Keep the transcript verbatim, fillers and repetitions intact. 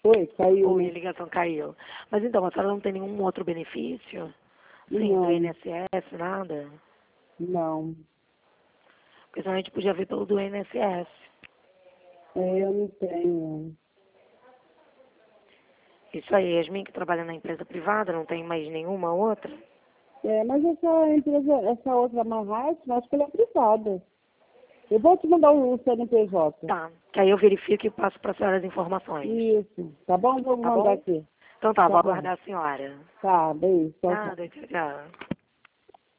Foi? Caiu, Oi, né? a ligação caiu. Mas então, a senhora não tem nenhum outro benefício? Sim, Não. do I N S S, nada? Não. Porque senão a gente podia ver pelo do I N S S. É, eu não tenho. Isso aí, Yasmin, que trabalha na empresa privada, não tem mais nenhuma outra? É, mas essa empresa, essa outra Marrate, acho que ela é privada. Eu vou te mandar o C N P J. Tá, que aí eu verifico e passo para a senhora as informações. Isso. Tá bom? Vou Tá mandar bom? aqui. Então tá, Tá vou bom. aguardar a senhora. Tá, beijo. Tchau, tchau. Nada, tchau, tchau.